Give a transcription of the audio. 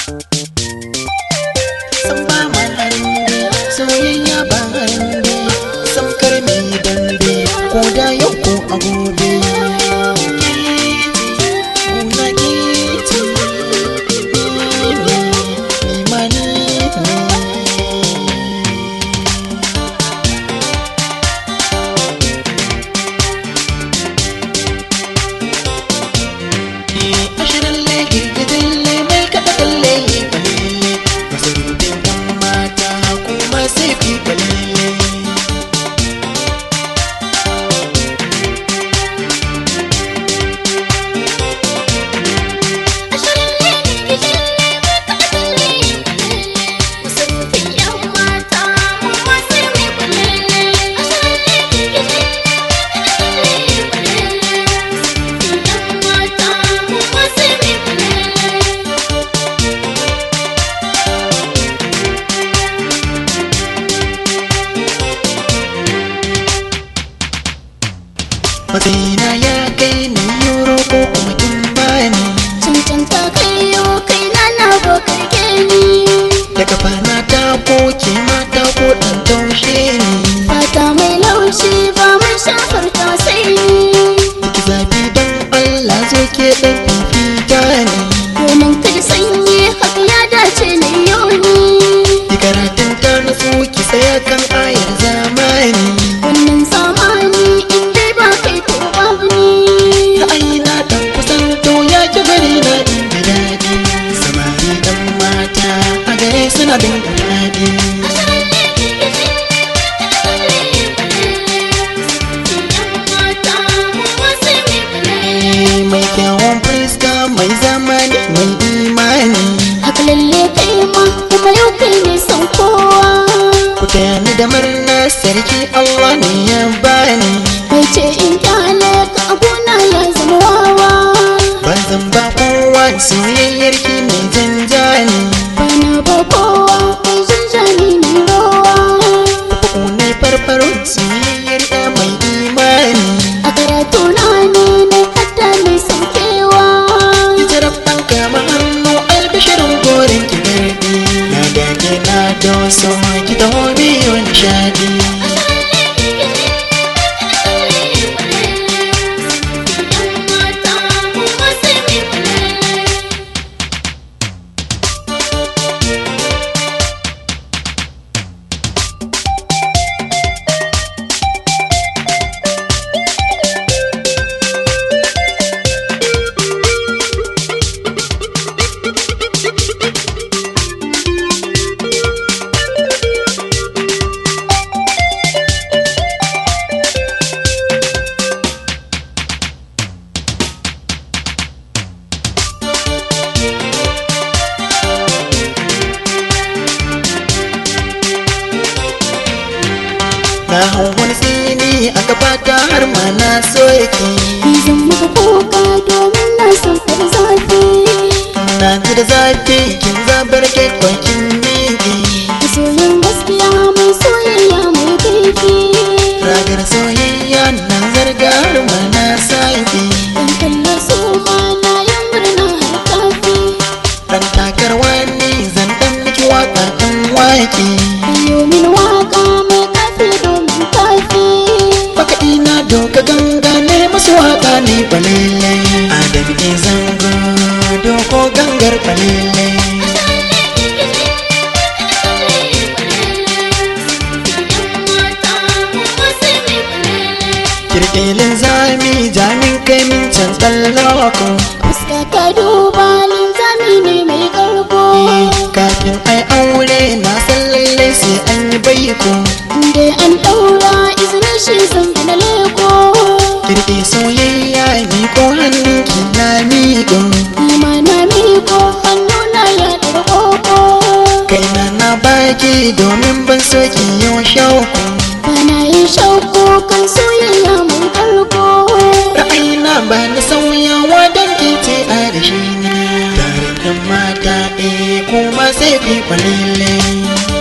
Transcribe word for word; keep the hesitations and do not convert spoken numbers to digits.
San ba malambe soyayya ba harambe, san karmi dambe ko da yau ko a gobe. Matsayina ya kai ni yoro ko kuma kin bani, cancanta kai yo kai na na bokarke ni, da kafana ta koke mata ko dan taushe ni, fata mai laushi ba mai shafar ta sai ni, ki zabi don Allah zo ke dan fifita ni, domin kai sanyi haka ya dace na yau ni, ki karatun ta nutsu ki tsaya kan ayar zamani, wannan zamani in dai ba kai to babu ni, ra'ayina dan kusanto ya ki bari na inda daɗi, samari dan mata a gare suna bin daɗi. Mai kyawun fuska mai zamani mai imani, haka lalle kai ma kuma yau kai ne son kowa, ku taya ni da murna sarki Allah ne ya bani, mai ce in kyale ka a gona ya zama wawa, ba zan ba kowa soyayyar ki mai janjani, bana ba kowa mai janjani ne rowa, ku ne farfaro soyayyar ya mai imani, a karatu na ne na hatta mai saukewa, ki taraf ɗan kama hannu albishirin gorin ki gardi, na dage na doso ki taho biyu nishaɗi. Na hau wani tsini a gabata har ma na so yake, ni zan maka kuka domin na son ka da zafi, na ji da zafi kin zabar ke kwakin miki, masoyin gaskiya mai soyayya mai kaifi, ragar soyayya na zarga har ma na saki, dan kalla so ma na yin murna har kafi, dan takarwa ne zan dan miki waka dan waki, ayo min waka mai kafi domin kafi, baka ina doka ganga ne masu waka ne balele, adabi zango doko gangar balele. Kirkilin zami jamin kai min can tsallako, fuska ka duba linzami ne mai karko, kafin ai aure na san lallai sai an yi baiko, inda an daura izinin shi zan gina leko, kirki soyayya miko hannunki na miƙo, nima na miko hannu na ya ɗaga koko, kaina na baki domin ban so ki yau shauku, bana yin shauku kan soyayya mai karko, ra'ayina ba na sauyawa don ki ce a da shi ne, tare da mata ɗaya kuma sai fi kwalele.